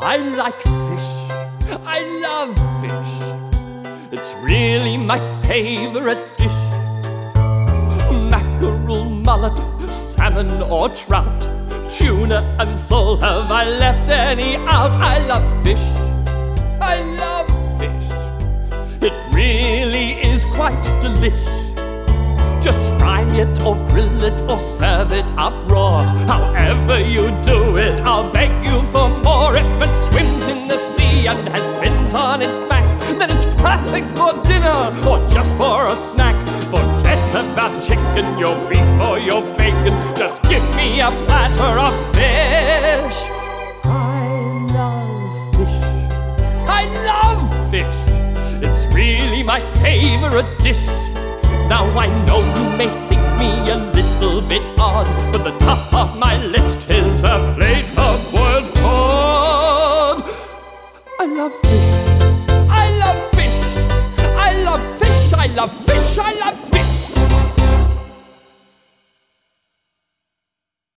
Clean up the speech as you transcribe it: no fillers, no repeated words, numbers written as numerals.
I like fish. I love fish. It's really my favorite dish. Mackerel, mullet, salmon or trout, tuna and sole, have I left any out? I love fish. I love fish. It really is quite delish. Just fry it or grill it or serve it up raw. However you do it, I'll beg you for more. If it swims in the sea and has fins on its back, then it's perfect for dinner or just for a snack. Forget about chicken, your beef or your bacon. Just give me a platter of fish. I love fish. I love fish. It's really my favorite dish. Now I know you may think me a little bit odd, but the top of my list is a plate of boiled cod. I love fish.